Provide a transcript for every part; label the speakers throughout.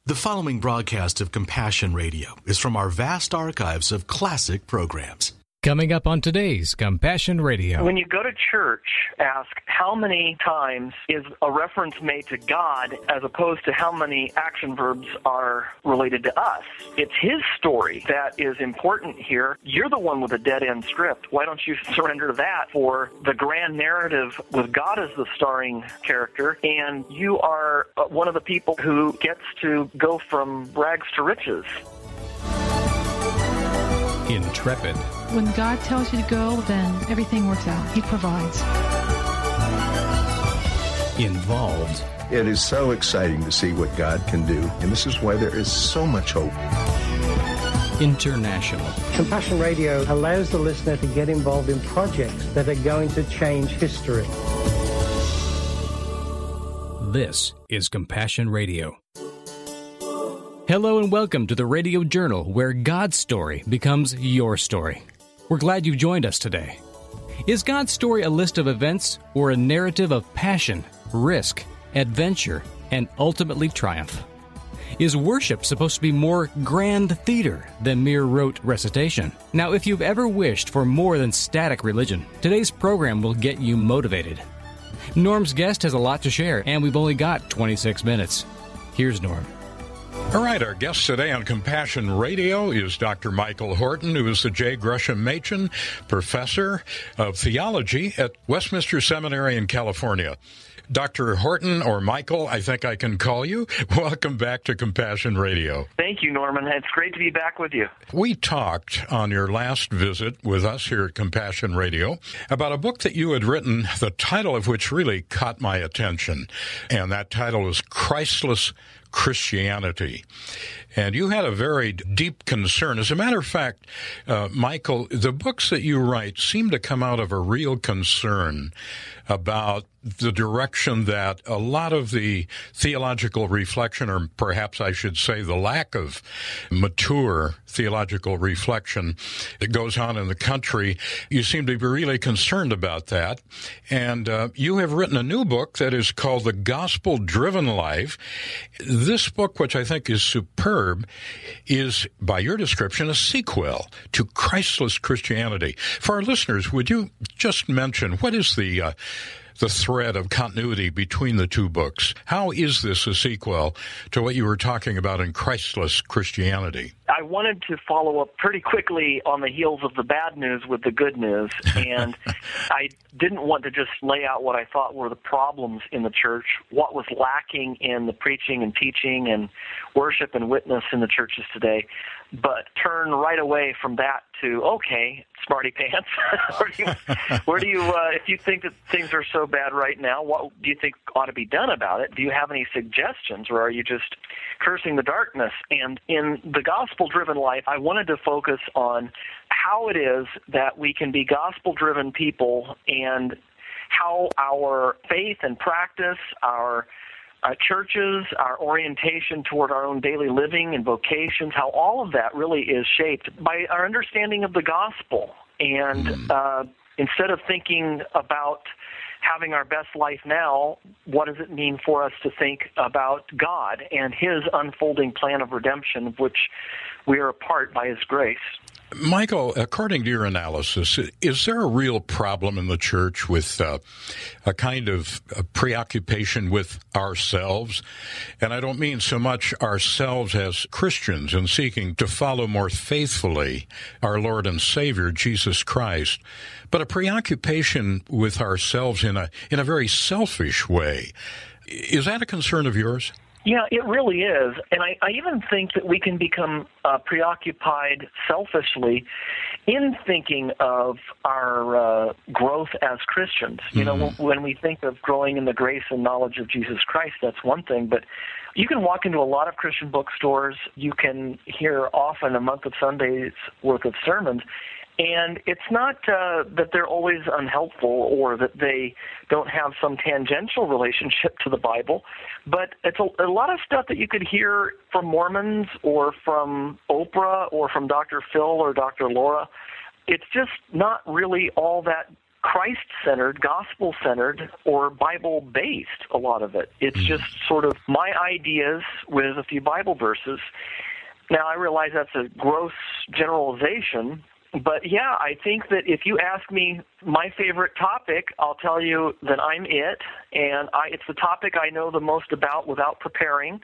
Speaker 1: The following broadcast of Compassion Radio is from our vast archives of classic programs.
Speaker 2: Coming up on today's Compassion Radio.
Speaker 3: When you go to church, ask how many times is a reference made to God as opposed to how many action verbs are related to us. It's His story that is important here. You're the one with a dead-end script. Why don't you surrender to that for the grand narrative with God as the starring character, and you are one of the people who gets to go from rags to riches.
Speaker 2: Intrepid.
Speaker 4: When God tells you to go, then everything works out. He provides.
Speaker 2: Involved.
Speaker 5: It is so exciting to see what God can do, and this is why there is so much hope.
Speaker 2: International.
Speaker 6: Compassion Radio allows the listener to get involved in projects that are going to change history.
Speaker 2: This is Compassion Radio. Hello and welcome to the Radio Journal, where God's story becomes your story. We're glad you've joined us today. Is God's story a list of events or a narrative of passion, risk, adventure, and ultimately triumph? Is worship supposed to be more grand theater than mere rote recitation? Now, if you've ever wished for more than static religion, today's program will get you motivated. Norm's guest has a lot to share, and we've only got 26 minutes. Here's Norm.
Speaker 7: All right, our guest today on Compassion Radio is Dr. Michael Horton, who is the J. Gresham Machen Professor of Theology at Westminster Seminary in California. Dr. Horton, or Michael, I think I can call you. Welcome back to Compassion Radio.
Speaker 3: Thank you, Norman. It's great to be back with you.
Speaker 7: We talked on your last visit with us here at Compassion Radio about a book that you had written, the title of which really caught my attention, and that title was Christless Christianity. And you had a very deep concern. As a matter of fact, Michael, the books that you write seem to come out of a real concern about the direction that a lot of the theological reflection, or perhaps I should say the lack of mature theological reflection that goes on in the country, you seem to be really concerned about that. And you have written a new book that is called The Gospel-Driven Life. This book, which I think is superb, is, by your description, a sequel to Christless Christianity. For our listeners, would you just mention what is the thread of continuity between the two books? How is this a sequel to what you were talking about in Christless Christianity?
Speaker 3: I wanted to follow up pretty quickly on the heels of the bad news with the good news, and I didn't want to just lay out what I thought were the problems in the church, what was lacking in the preaching and teaching and worship and witness in the churches today, but turn right away from that to, okay, smarty pants, where do you if you think that things are so bad right now, what do you think ought to be done about it? Do you have any suggestions, or are you just cursing the darkness? And in the gospel-driven life, I wanted to focus on how it is that we can be gospel-driven people and how our faith and practice, our churches, our orientation toward our own daily living and vocations, how all of that really is shaped by our understanding of the gospel. And instead of thinking about having our best life now, what does it mean for us to think about God and His unfolding plan of redemption, of which we are a part by His grace?
Speaker 7: Michael, according to your analysis, is there a real problem in the church with a kind of a preoccupation with ourselves? And I don't mean so much ourselves as Christians in seeking to follow more faithfully our Lord and Savior, Jesus Christ, but a preoccupation with ourselves in a very selfish way. Is that a concern of yours?
Speaker 3: Yeah, it really is. And I even think that we can become preoccupied selfishly in thinking of our growth as Christians. You know, when we think of growing in the grace and knowledge of Jesus Christ, that's one thing. But you can walk into a lot of Christian bookstores. You can hear often a month of Sundays worth of sermons. And it's not that they're always unhelpful or that they don't have some tangential relationship to the Bible, but it's a lot of stuff that you could hear from Mormons or from Oprah or from Dr. Phil or Dr. Laura. It's just not really all that Christ-centered, gospel-centered, or Bible-based, a lot of it. It's just sort of my ideas with a few Bible verses. Now, I realize that's a gross generalization, but yeah, I think that if you ask me my favorite topic, I'll tell you that I'm it, and it's the topic I know the most about without preparing.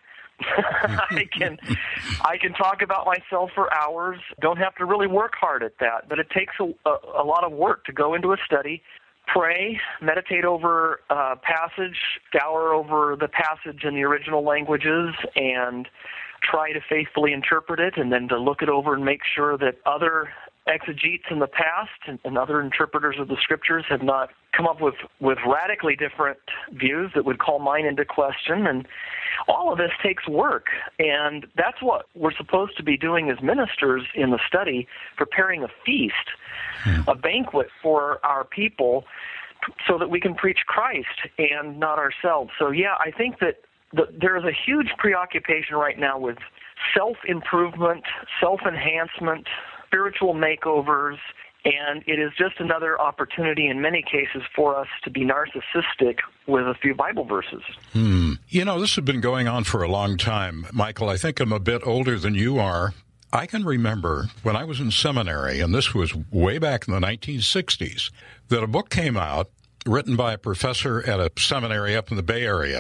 Speaker 3: I can talk about myself for hours. Don't have to really work hard at that, but it takes a lot of work to go into a study, pray, meditate over a passage, scour over the passage in the original languages, and try to faithfully interpret it, and then to look it over and make sure that other exegetes in the past and other interpreters of the Scriptures have not come up with radically different views that would call mine into question. And all of this takes work, and that's what we're supposed to be doing as ministers in the study, preparing a feast, a banquet for our people so that we can preach Christ and not ourselves. So yeah, I think that there is a huge preoccupation right now with self-improvement, self-enhancement, spiritual makeovers, and it is just another opportunity in many cases for us to be narcissistic with a few Bible verses.
Speaker 7: You know, this has been going on for a long time. Michael, I think I'm a bit older than you are. I can remember when I was in seminary, and this was way back in the 1960s, that a book came out written by a professor at a seminary up in the Bay Area.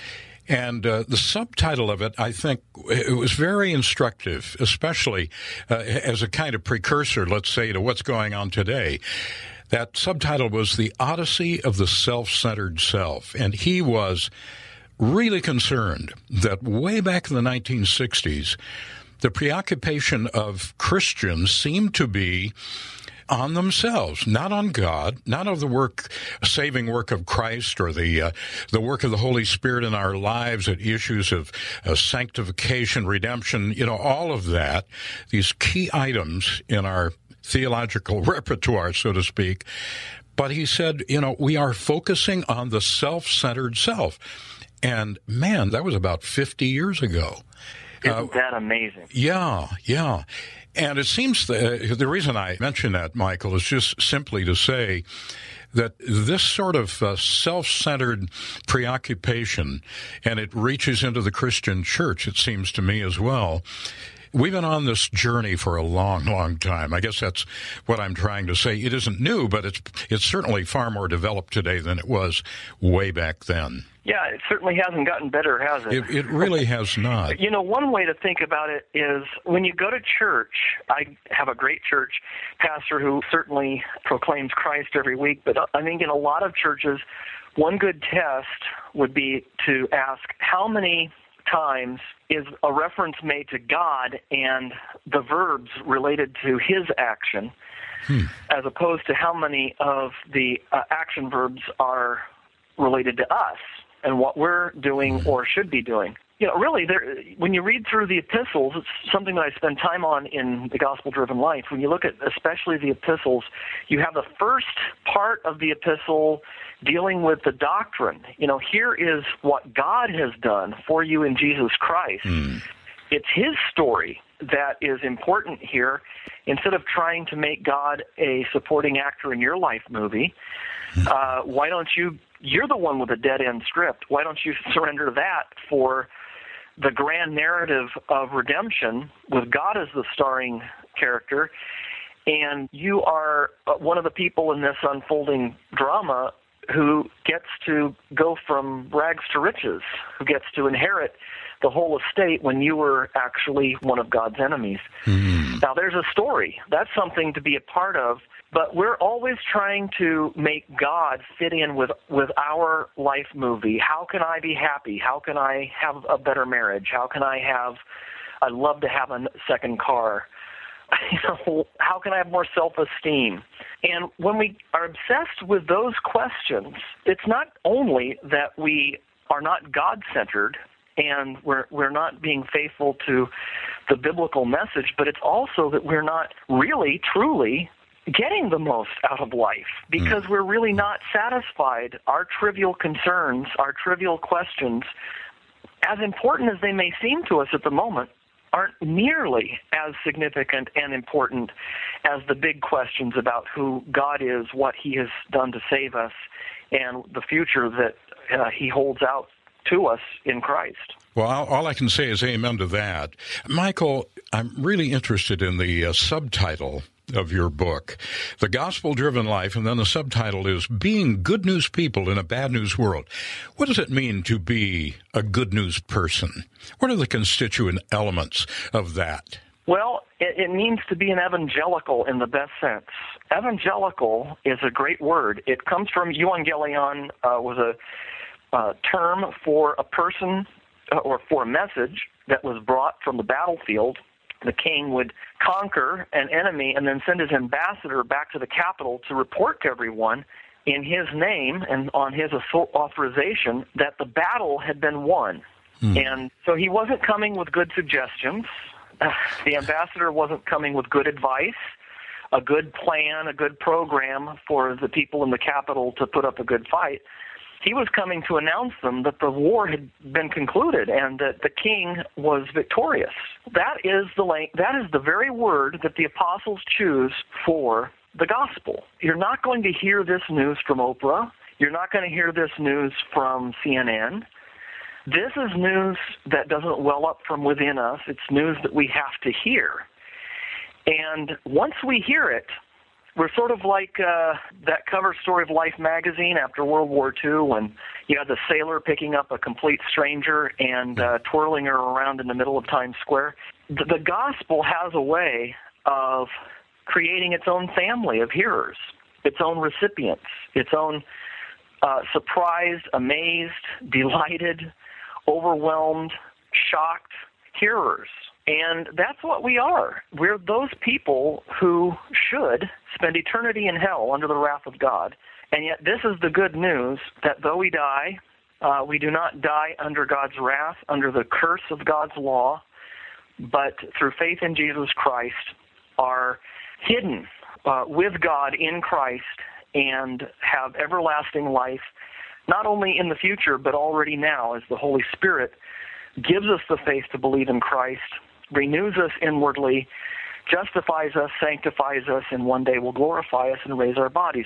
Speaker 7: And the subtitle of it, I think, it was very instructive, especially as a kind of precursor, let's say, to what's going on today. That subtitle was The Odyssey of the Self-Centered Self. And he was really concerned that way back in the 1960s, the preoccupation of Christians seemed to be on themselves, not on God, not of the saving work of Christ or the work of the Holy Spirit in our lives, at issues of sanctification, redemption, all of that, these key items in our theological repertoire, so to speak. But he said, we are focusing on the self-centered self. And man, that was about 50 years ago.
Speaker 3: Isn't that amazing?
Speaker 7: Yeah. And it seems the reason I mention that, Michael, is just simply to say that this sort of self-centered preoccupation, and it reaches into the Christian church, it seems to me as well. We've been on this journey for a long, long time. I guess that's what I'm trying to say. It isn't new, but it's certainly far more developed today than it was way back then.
Speaker 3: Yeah, it certainly hasn't gotten better, has it?
Speaker 7: It really has not.
Speaker 3: One way to think about it is when you go to church, I have a great church pastor who certainly proclaims Christ every week, but I think in a lot of churches, one good test would be to ask how many times is a reference made to God and the verbs related to his action, as opposed to how many of the action verbs are related to us and what we're doing or should be doing. Really, when you read through the epistles, it's something that I spend time on in the Gospel-Driven Life. When you look at especially the epistles, you have the first part of the epistle dealing with the doctrine. Here is what God has done for you in Jesus Christ. It's his story that is important here. Instead of trying to make God a supporting actor in your life movie, why don't you're the one with a dead-end script. Why don't you surrender that for the grand narrative of redemption with God as the starring character, and you are one of the people in this unfolding drama who gets to go from rags to riches, who gets to inherit the whole estate when you were actually one of God's enemies. Now, there's a story. That's something to be a part of, but we're always trying to make God fit in with our life movie. How can I be happy? How can I have a better marriage? I'd love to have a second car. How can I have more self-esteem? And when we are obsessed with those questions, it's not only that we are not God-centered and we're not being faithful to the biblical message, but it's also that we're not really, truly getting the most out of life because we're really not satisfied. Our trivial concerns, our trivial questions, as important as they may seem to us at the moment, aren't nearly as significant and important as the big questions about who God is, what he has done to save us, and the future that he holds out to us in Christ.
Speaker 7: Well, all I can say is amen to that. Michael, I'm really interested in the subtitle of your book, The Gospel-Driven Life, and then the subtitle is Being Good News People in a Bad News World. What does it mean to be a good news person? What are the constituent elements of that?
Speaker 3: Well, it means to be an evangelical in the best sense. Evangelical is a great word. It comes from euangelion, was a term for a person or for a message that was brought from the battlefield. The king would conquer an enemy and then send his ambassador back to the capital to report to everyone in his name and on his authorization that the battle had been won. And so he wasn't coming with good suggestions. The ambassador wasn't coming with good advice, a good plan, a good program for the people in the capital to put up a good fight. He was coming to announce them that the war had been concluded and that the king was victorious. That is the very word that the apostles choose for the gospel. You're not going to hear this news from Oprah. You're not going to hear this news from CNN. This is news that doesn't well up from within us. It's news that we have to hear. And once we hear it, we're sort of like that cover story of Life magazine after World War II when you had the sailor picking up a complete stranger and twirling her around in the middle of Times Square. The gospel has a way of creating its own family of hearers, its own recipients, its own surprised, amazed, delighted, overwhelmed, shocked hearers. And that's what we are. We're those people who should spend eternity in hell under the wrath of God. And yet this is the good news that though we die, we do not die under God's wrath, under the curse of God's law, but through faith in Jesus Christ are hidden with God in Christ and have everlasting life, not only in the future, but already now as the Holy Spirit gives us the faith to believe in Christ, renews us inwardly, justifies us, sanctifies us, and one day will glorify us and raise our bodies.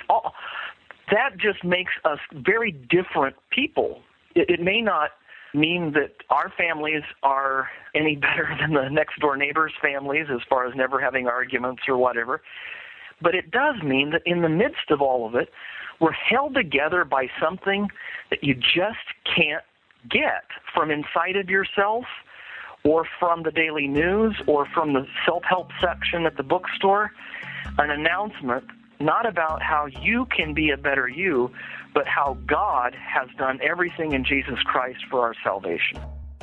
Speaker 3: That just makes us very different people. It may not mean that our families are any better than the next-door neighbor's families as far as never having arguments or whatever, but it does mean that in the midst of all of it, we're held together by something that you just can't get from inside of yourself or from the daily news or from the self-help section at the bookstore, an announcement not about how you can be a better you, but how God has done everything in Jesus Christ for our salvation.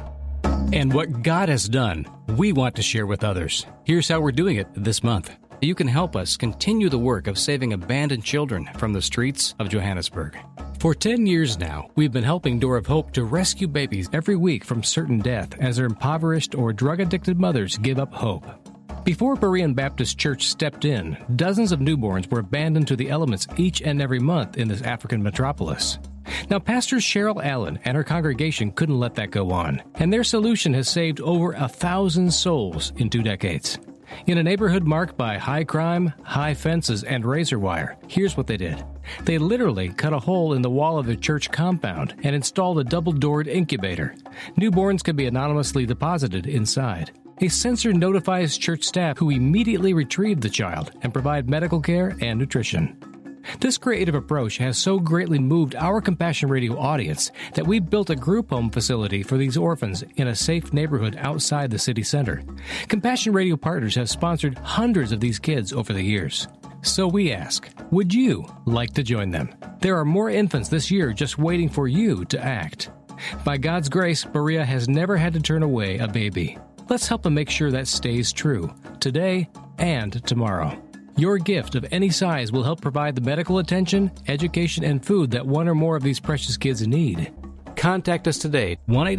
Speaker 2: And what God has done, we want to share with others. Here's how we're doing it this month. You can help us continue the work of saving abandoned children from the streets of Johannesburg. For 10 years now, we've been helping Door of Hope to rescue babies every week from certain death as their impoverished or drug-addicted mothers give up hope. Before Berean Baptist Church stepped in, dozens of newborns were abandoned to the elements each and every month in this African metropolis. Now, Pastor Cheryl Allen and her congregation couldn't let that go on, and their solution has saved over 1,000 souls in 2 decades. In a neighborhood marked by high crime, high fences, and razor wire, here's what they did. They literally cut a hole in the wall of their church compound and installed a double-doored incubator. Newborns can be anonymously deposited inside. A sensor notifies church staff who immediately retrieve the child and provide medical care and nutrition. This creative approach has so greatly moved our Compassion Radio audience that we've built a group home facility for these orphans in a safe neighborhood outside the city center. Compassion Radio partners have sponsored hundreds of these kids over the years. So we ask, would you like to join them? There are more infants this year just waiting for you to act. By God's grace, Berea has never had to turn away a baby. Let's help them make sure that stays true, today and tomorrow. Your gift of any size will help provide the medical attention, education, and food that one or more of these precious kids need. Contact us today,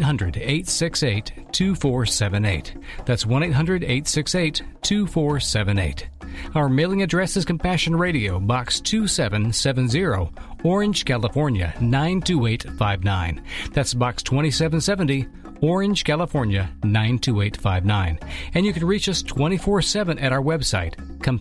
Speaker 2: 1-800-868-2478. That's 1-800-868-2478. Our mailing address is Compassion Radio, Box 2770, Orange, California, 92859. That's Box 2770, Orange, California, 92859. And you can reach us 24/7 at our website,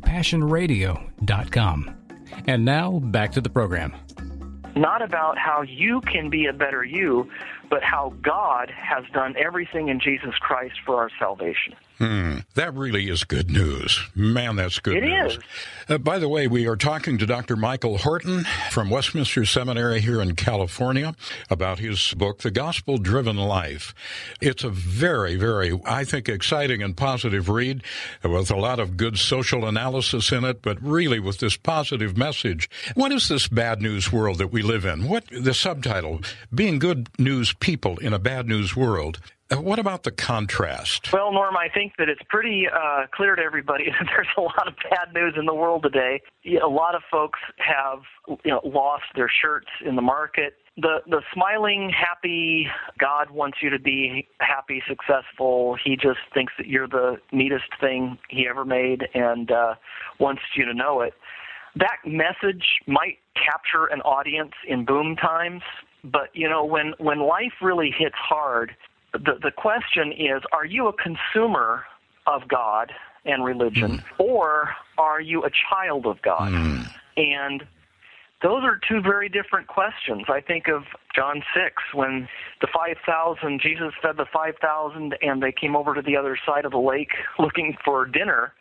Speaker 2: CompassionRadio.com. And now, back to the program.
Speaker 3: Not about how you can be a better you, but how God has done everything in Jesus Christ for our salvation.
Speaker 7: That really is good news. Man, that's good news.
Speaker 3: It
Speaker 7: is. By the way, we are talking to Dr. Michael Horton from Westminster Seminary here in California about his book, The Gospel-Driven Life. It's a very, very, I think, exciting and positive read with a lot of good social analysis in it, but really with this positive message. What is this bad news world that we live in? What the subtitle, Being Good News People in a Bad News World. What about the contrast?
Speaker 3: Well, Norm, I think that it's pretty clear to everybody that there's a lot of bad news in the world today. A lot of folks have lost their shirts in the market. The smiling, happy God wants you to be happy, successful. He just thinks that you're the neatest thing he ever made and wants you to know it. That message might capture an audience in boom times, but, when life really hits hard, the question is, are you a consumer of God and religion, or are you a child of God? And those are two very different questions. I think of John 6, when the 5,000, Jesus fed the 5,000, and they came over to the other side of the lake looking for dinner.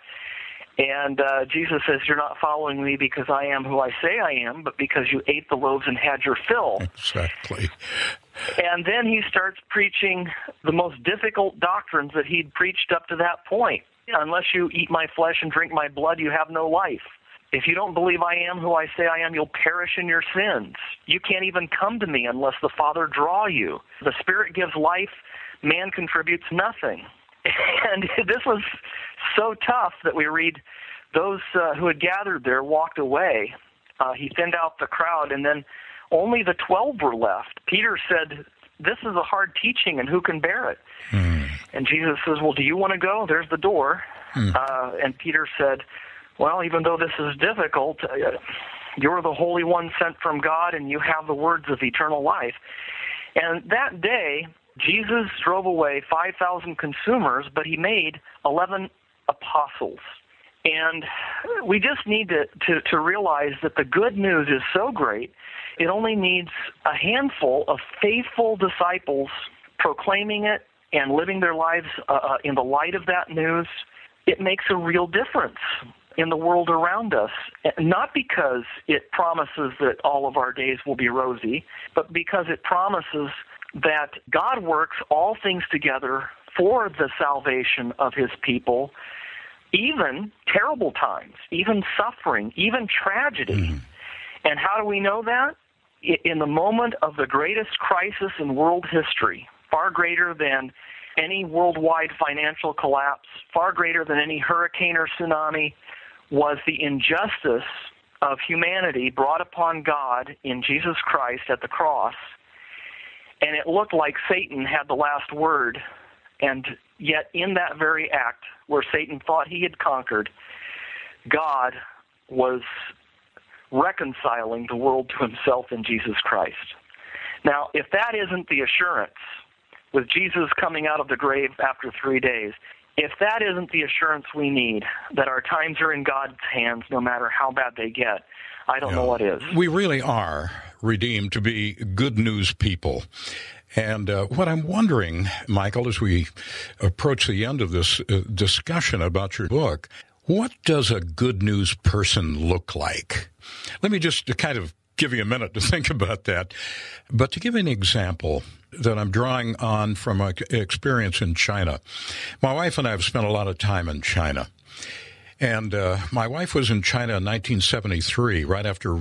Speaker 3: And Jesus says, you're not following me because I am who I say I am, but because you ate the loaves and had your fill.
Speaker 7: Exactly.
Speaker 3: And then he starts preaching the most difficult doctrines that he'd preached up to that point. Unless you eat my flesh and drink my blood, you have no life. If you don't believe I am who I say I am, you'll perish in your sins. You can't even come to me unless the Father draw you. The Spirit gives life. Man contributes nothing. And this was so tough that we read those who had gathered there walked away. He thinned out the crowd, and then only the 12 were left. Peter said, this is a hard teaching, and who can bear it? And Jesus says, well, do you want to go? There's the door. And Peter said, well, even though this is difficult, you're the Holy One sent from God, and you have the words of eternal life. And that day, Jesus drove away 5,000 consumers, but he made 11 apostles. And we just need to realize that the good news is so great, it only needs a handful of faithful disciples proclaiming it and living their lives in the light of that news. It makes a real difference in the world around us, not because it promises that all of our days will be rosy, but because it promises that God works all things together for the salvation of his people, even terrible times, even suffering, even tragedy. And how do we know that? In the moment of the greatest crisis in world history, far greater than any worldwide financial collapse, far greater than any hurricane or tsunami, was the injustice of humanity brought upon God in Jesus Christ at the cross. And it looked like Satan had the last word. And yet in that very act where Satan thought he had conquered, God was reconciling the world to himself in Jesus Christ. Now, if that isn't the assurance, with Jesus coming out of the grave after 3 days, if that isn't the assurance we need, that our times are in God's hands no matter how bad they get, I don't know what is.
Speaker 7: We really are redeemed to be good news people. And what I'm wondering, Michael, as we approach the end of this discussion about your book, what does a good news person look like? Let me just kind of give you a minute to think about that. But to give an example that I'm drawing on from my experience in China, my wife and I have spent a lot of time in China. And my wife was in China in 1973, right after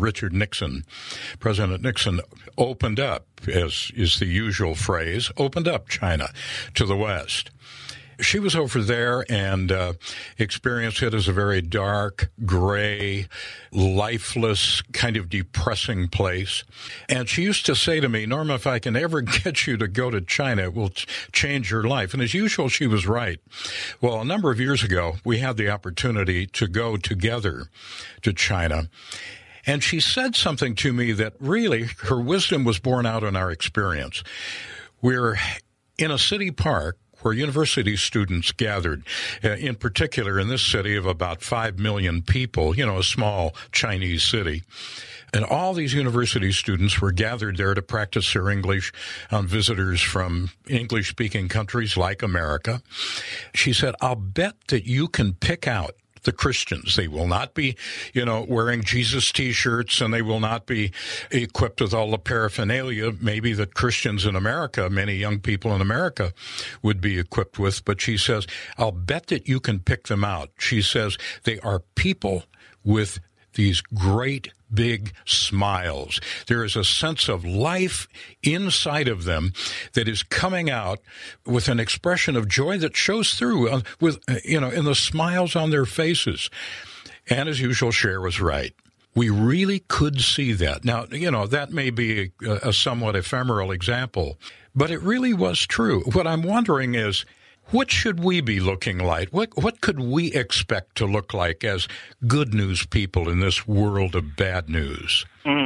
Speaker 7: President Nixon opened up, as is the usual phrase, opened up China to the West. She was over there and experienced it as a very dark, gray, lifeless, kind of depressing place. And she used to say to me, Norma, if I can ever get you to go to China, it will change your life. And as usual, she was right. Well, a number of years ago, we had the opportunity to go together to China. And she said something to me that really, her wisdom was borne out in our experience. We're in a city park where university students gathered, in particular in this city of about 5 million people, a small Chinese city. And all these university students were gathered there to practice their English on visitors from English-speaking countries like America. She said, I'll bet that you can pick out the Christians. They will not be, wearing Jesus T-shirts, and they will not be equipped with all the paraphernalia maybe that Christians in America, many young people in America, would be equipped with. But she says, I'll bet that you can pick them out. She says they are people with these great big smiles. There is a sense of life inside of them that is coming out with an expression of joy that shows through in the smiles on their faces. And as usual, Cher was right. We really could see that. Now, that may be a somewhat ephemeral example, but it really was true. What I'm wondering is, what should we be looking like? What could we expect to look like as good news people in this world of bad news?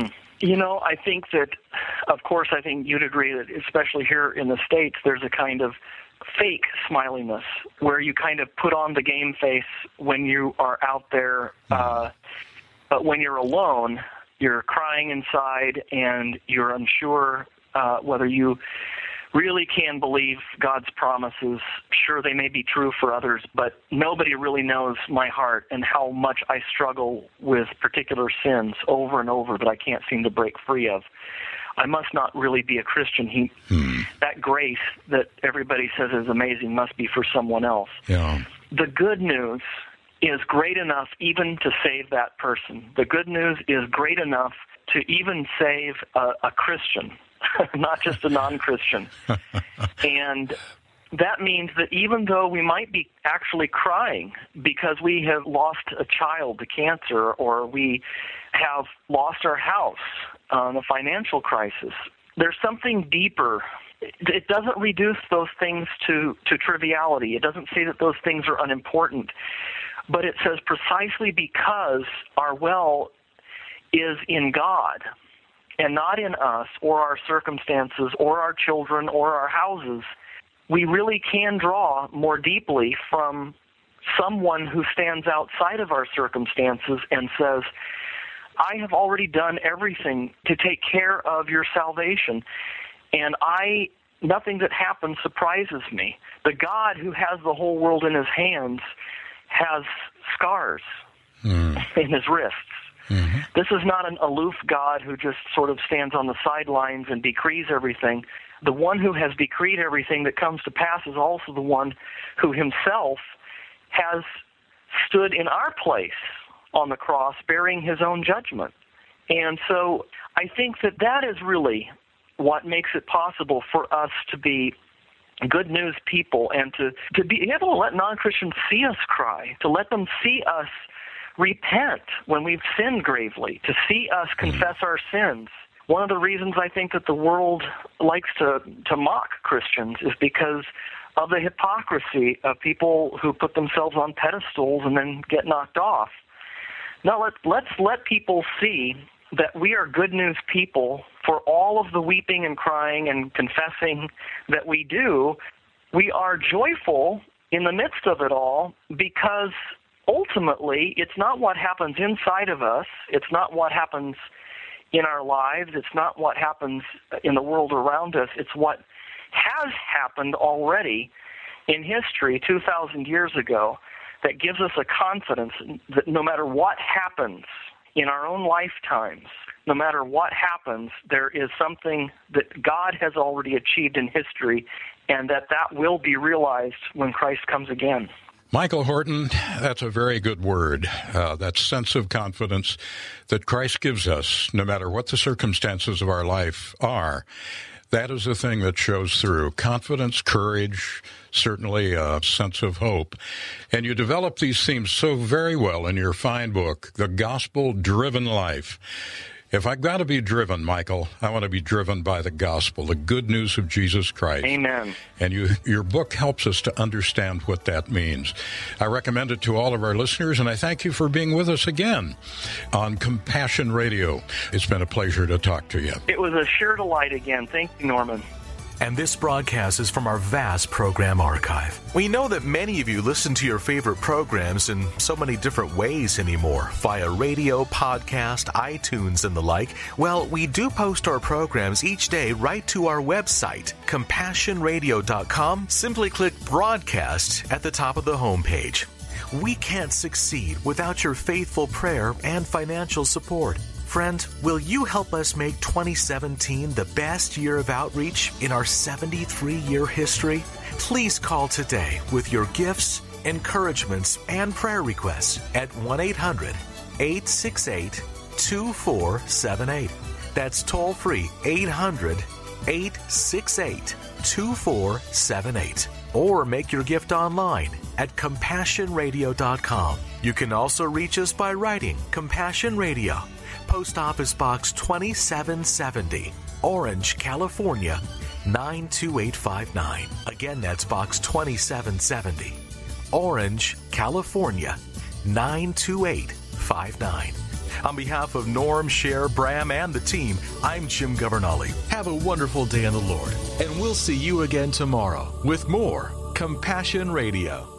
Speaker 3: I think that, of course, I think you'd agree that especially here in the States, there's a kind of fake smiliness where you kind of put on the game face when you are out there, but when you're alone, you're crying inside and you're unsure whether you really can believe God's promises. Sure, they may be true for others, but nobody really knows my heart and how much I struggle with particular sins over and over that I can't seem to break free of. I must not really be a Christian. That grace that everybody says is amazing must be for someone else.
Speaker 7: Yeah.
Speaker 3: The good news is great enough even to save that person. The good news is great enough to even save a Christian. Not just a non-Christian. And that means that even though we might be actually crying because we have lost a child to cancer, or we have lost our house on a financial crisis, there's something deeper. It doesn't reduce those things to triviality. It doesn't say that those things are unimportant. But it says precisely because our well is in God, and not in us or our circumstances or our children or our houses, we really can draw more deeply from someone who stands outside of our circumstances and says, I have already done everything to take care of your salvation, and nothing that happens surprises me. The God who has the whole world in his hands has scars in his wrists. Mm-hmm. This is not an aloof God who just sort of stands on the sidelines and decrees everything. The one who has decreed everything that comes to pass is also the one who himself has stood in our place on the cross, bearing his own judgment. And so I think that is really what makes it possible for us to be good news people, and to be able to let non-Christians see us cry, to let them see us repent when we've sinned gravely, to see us confess our sins. One of the reasons I think that the world likes to mock Christians is because of the hypocrisy of people who put themselves on pedestals and then get knocked off. Now let's let people see that we are good news people for all of the weeping and crying and confessing that we do. We are joyful in the midst of it all because ultimately, it's not what happens inside of us. It's not what happens in our lives. It's not what happens in the world around us. It's what has happened already in history 2,000 years ago that gives us a confidence that no matter what happens in our own lifetimes, no matter what happens, there is something that God has already achieved in history, and that will be realized when Christ comes again.
Speaker 7: Michael Horton, that's a very good word, that sense of confidence that Christ gives us, no matter what the circumstances of our life are. That is the thing that shows through. Confidence, courage, certainly a sense of hope. And you develop these themes so very well in your fine book, The Gospel-Driven Life. If I've got to be driven, Michael, I want to be driven by the gospel, the good news of Jesus Christ.
Speaker 3: Amen.
Speaker 7: And your book helps us to understand what that means. I recommend it to all of our listeners, and I thank you for being with us again on Compassion Radio. It's been a pleasure to talk to you.
Speaker 3: It was a sheer delight again. Thank you, Norman.
Speaker 1: And this broadcast is from our vast program archive. We know that many of you listen to your favorite programs in so many different ways anymore, via radio, podcast, iTunes, and the like. Well, we do post our programs each day right to our website, CompassionRadio.com. Simply click Broadcast at the top of the homepage. We can't succeed without your faithful prayer and financial support. Friend, will you help us make 2017 the best year of outreach in our 73-year history? Please call today with your gifts, encouragements, and prayer requests at 1-800-868-2478. That's toll-free 800-868-2478. Or make your gift online at CompassionRadio.com. You can also reach us by writing Compassion Radio, Post Office Box 2770, Orange, California, 92859. Again, that's Box 2770, Orange, California, 92859. On behalf of Norm, Cher, Bram, and the team, I'm Jim Governale. Have a wonderful day in the Lord, and we'll see you again tomorrow with more Compassion Radio.